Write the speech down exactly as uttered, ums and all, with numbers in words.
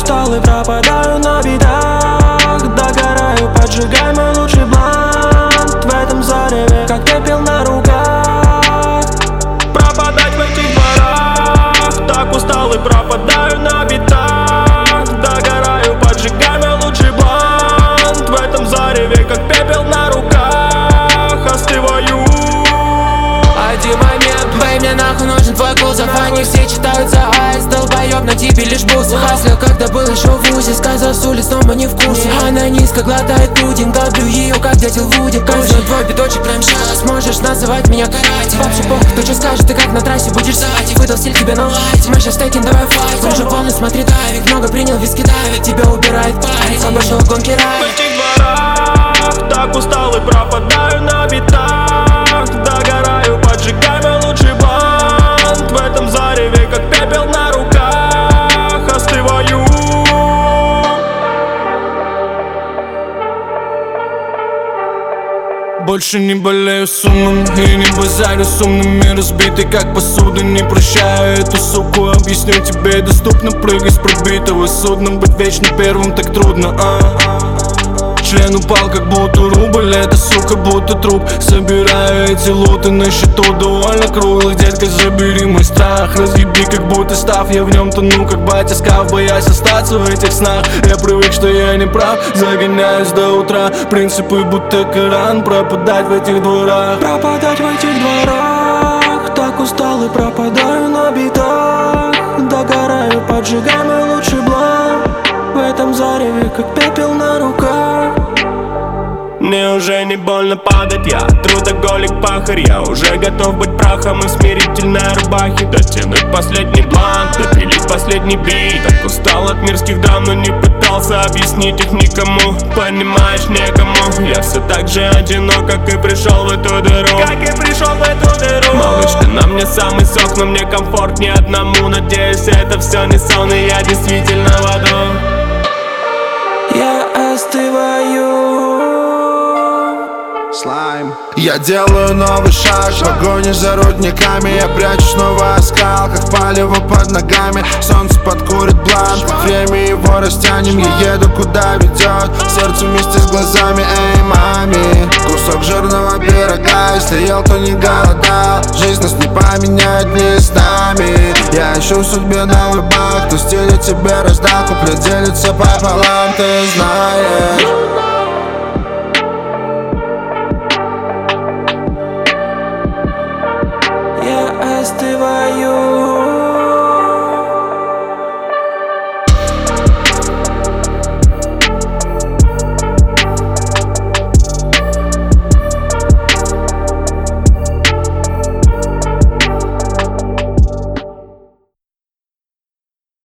устал и пропадаю на битах. Догораю, поджигай мой лучший блант в этом зареве, как пепел на руках. Пропадать в этих дворах, так устал и пропадаю на битах. Догораю, поджигай мой лучший блант в этом зареве, как пепел на руках. Остываю. Один момент, бэй, мне нахуй нужен твой кузов. Они все читают за айс, долбоёб, на тебе лишь бусы. Хаслил, когда был еще в вузе, сказал с улиц, но мы не в курсе. Она низко глотает пудинг, долблю ее, как дятел в Вуде. Каждый твой биточек прям сейчас, можешь называть меня каратель. Вообще похуй, кто что скажет, ты как на трассе будешь сзади. Выдал стиль тебе на лайте, мы сейчас тейкин, давай файт. Он же полный, смотри, давик, много принял, виски давит, тебя убирает парень. Обошел гонки рай. В этих дворах, так устал и пропадаю на битах. Догораю, поджигай мой лучший блант в этом зареве, как пепел на руках. Остываю. Больше не болею с умом и не базарю с умными. Разбитый как посуда, не прощаю эту суку. Объясню тебе, доступно прыгай с пробитого судна. Быть вечно первым так трудно, а член упал, как будто рубль, эта сука будто труп. Собираю эти луты на счету довольно круглых. Детка, забери мой страх, разъеби, как будто став. Я в нем тону, как батя скаф, боясь остаться в этих снах. Я привык, что я не прав, загоняюсь до утра. Принципы будто Коран, пропадать в этих дворах. Пропадать в этих дворах, так устал и пропадаю на битах. Догораю, поджигай мой лучший блант в этом зареве, как пепел на руках. Мне уже не больно падать, я трудоголик пахарь. Я уже готов быть прахом и в смирительной рубахе. Дотянуть последний блант, допилить последний бит. Так устал от мирских драм, но не пытался объяснить их никому. Понимаешь, некому. Я все так же одинок, как и пришел в эту дыру. Как и пришел в эту дыру. Малышка, на мне самый сок, но мне комфортнее одному. Надеюсь, это все не сон, и я действительно в аду. Я остываю. Слайм. Я делаю новый шаг, погони за рудниками. Я прячу снова оскал, как палево под ногами. Солнце подкурит блант, время его растянем. Я еду куда ведет, сердце вместе с глазами. Эй, мами, кусок жирного пирога. Если ел, то не голодал. Жизнь нас не поменяет местами. Я ищу в судьбе новый баг, кто стиле тебе раздал. Куплет делится пополам, ты знаешь. Я остываю.